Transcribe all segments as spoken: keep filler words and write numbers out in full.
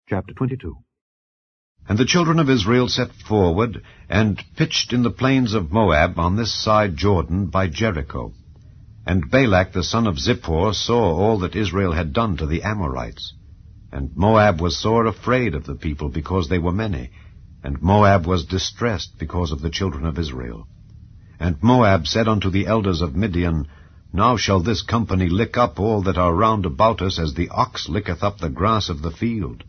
Chapter twenty-two. And the children of Israel set forward, and pitched in the plains of Moab on this side Jordan by Jericho. And Balak the son of Zippor saw all that Israel had done to the Amorites. And Moab was sore afraid of the people, because they were many. And Moab was distressed because of the children of Israel. And Moab said unto the elders of Midian, Now shall this company lick up all that are round about us, as the ox licketh up the grass of the field.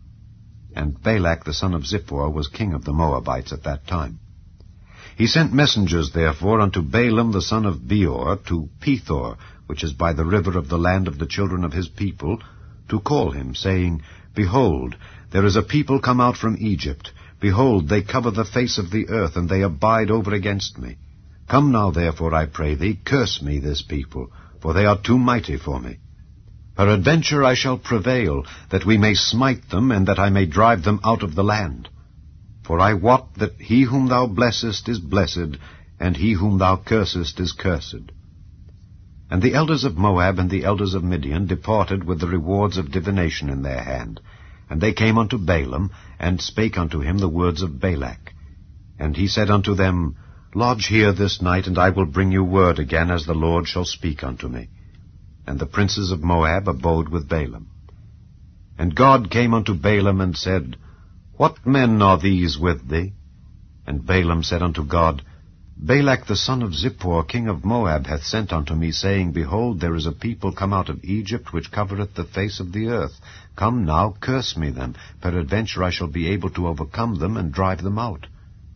And Balak the son of Zippor was king of the Moabites at that time. He sent messengers therefore unto Balaam the son of Beor to Pethor, which is by the river of the land of the children of his people, to call him, saying, Behold, there is a people come out from Egypt. Behold, they cover the face of the earth, and they abide over against me. Come now therefore, I pray thee, curse me this people, for they are too mighty for me. Peradventure I shall prevail, that we may smite them, and that I may drive them out of the land. For I wot that he whom thou blessest is blessed, and he whom thou cursest is cursed. And the elders of Moab and the elders of Midian departed with the rewards of divination in their hand. And they came unto Balaam, and spake unto him the words of Balak. And he said unto them, Lodge here this night, and I will bring you word again, as the Lord shall speak unto me. And the princes of Moab abode with Balaam. And God came unto Balaam, and said, What men are these with thee? And Balaam said unto God, Balak the son of Zippor, king of Moab, hath sent unto me, saying, Behold, there is a people come out of Egypt, which covereth the face of the earth. Come now, curse me them. Peradventure I shall be able to overcome them, and drive them out.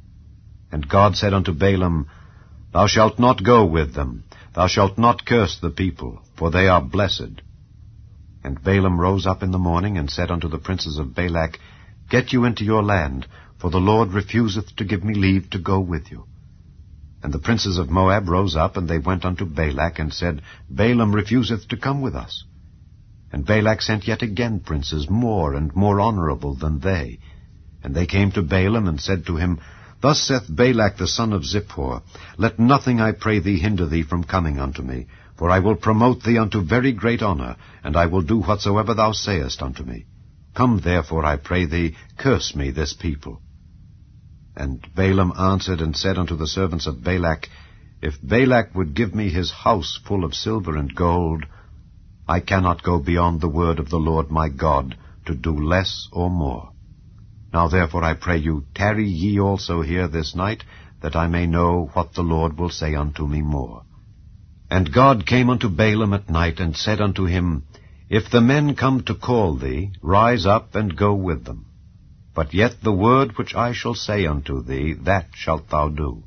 And God said unto Balaam, Thou shalt not go with them. Thou shalt not curse the people, for they are blessed. And Balaam rose up in the morning, and said unto the princes of Balak, Get you into your land, for the Lord refuseth to give me leave to go with you. And the princes of Moab rose up, and they went unto Balak, and said, Balaam refuseth to come with us. And Balak sent yet again princes more and more honorable than they. And they came to Balaam, and said to him, Thus saith Balak the son of Zippor, Let nothing, I pray thee, hinder thee from coming unto me, for I will promote thee unto very great honor, and I will do whatsoever thou sayest unto me. Come therefore, I pray thee, curse me this people. And Balaam answered and said unto the servants of Balak, If Balak would give me his house full of silver and gold, I cannot go beyond the word of the Lord my God, to do less or more. Now therefore I pray you, tarry ye also here this night, that I may know what the Lord will say unto me more. And God came unto Balaam at night, and said unto him, If the men come to call thee, rise up and go with them. But yet the word which I shall say unto thee, that shalt thou do.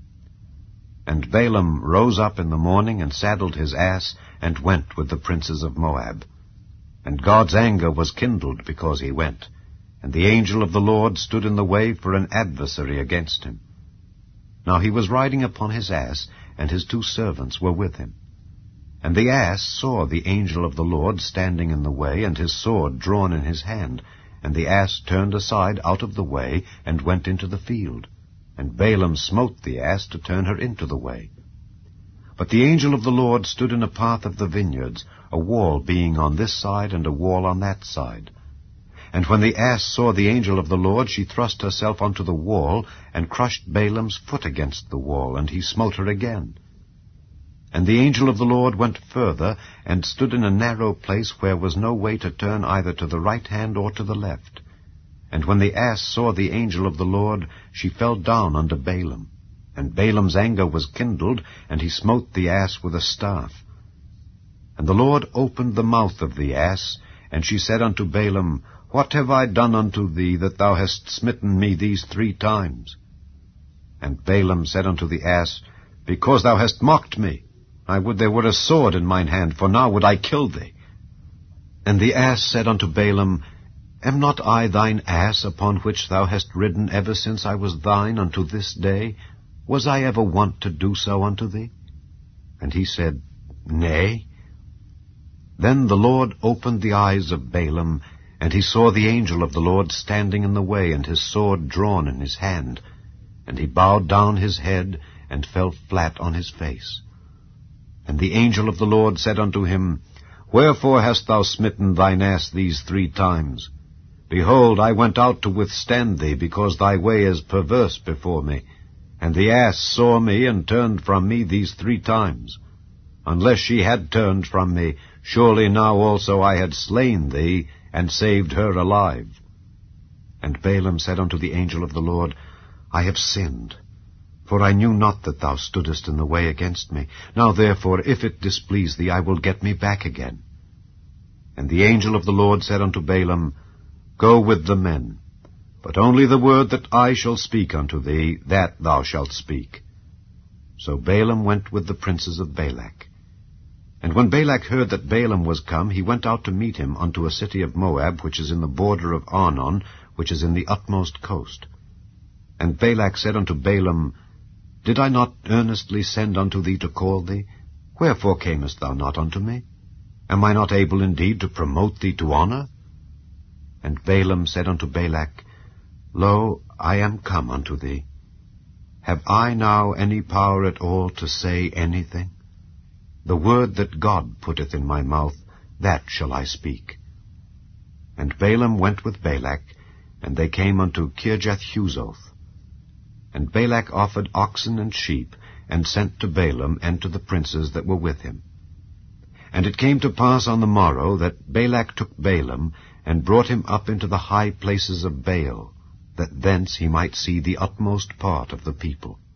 And Balaam rose up in the morning, and saddled his ass, and went with the princes of Moab. And God's anger was kindled because he went. And the angel of the Lord stood in the way for an adversary against him. Now he was riding upon his ass, and his two servants were with him. And the ass saw the angel of the Lord standing in the way, and his sword drawn in his hand. And the ass turned aside out of the way, and went into the field. And Balaam smote the ass to turn her into the way. But the angel of the Lord stood in a path of the vineyards, a wall being on this side, and a wall on that side. And when the ass saw the angel of the Lord, she thrust herself unto the wall, and crushed Balaam's foot against the wall, and he smote her again. And the angel of the Lord went further, and stood in a narrow place, where was no way to turn either to the right hand or to the left. And when the ass saw the angel of the Lord, she fell down unto Balaam. And Balaam's anger was kindled, and he smote the ass with a staff. And the Lord opened the mouth of the ass, and she said unto Balaam, What have I done unto thee, that thou hast smitten me these three times? And Balaam said unto the ass, Because thou hast mocked me. I would there were a sword in mine hand, for now would I kill thee. And the ass said unto Balaam, Am not I thine ass, upon which thou hast ridden ever since I was thine unto this day? Was I ever wont to do so unto thee? And he said, Nay. Then the Lord opened the eyes of Balaam, and he saw the angel of the Lord standing in the way, and his sword drawn in his hand. And he bowed down his head, and fell flat on his face. And the angel of the Lord said unto him, Wherefore hast thou smitten thine ass these three times? Behold, I went out to withstand thee, because thy way is perverse before me. And the ass saw me, and turned from me these three times. Unless she had turned from me, surely now also I had slain thee, and saved her alive. And Balaam said unto the angel of the Lord, I have sinned, for I knew not that thou stoodest in the way against me. Now therefore, if it displease thee, I will get me back again. And the angel of the Lord said unto Balaam, Go with the men, but only the word that I shall speak unto thee, that thou shalt speak. So Balaam went with the princes of Balak. And when Balak heard that Balaam was come, he went out to meet him unto a city of Moab, which is in the border of Arnon, which is in the utmost coast. And Balak said unto Balaam, Did I not earnestly send unto thee to call thee? Wherefore camest thou not unto me? Am I not able indeed to promote thee to honor? And Balaam said unto Balak, Lo, I am come unto thee. Have I now any power at all to say anything? The word that God putteth in my mouth, that shall I speak. And Balaam went with Balak, and they came unto Kirjath-huzoth. And Balak offered oxen and sheep, and sent to Balaam and to the princes that were with him. And it came to pass on the morrow that Balak took Balaam, and brought him up into the high places of Baal, that thence he might see the utmost part of the people.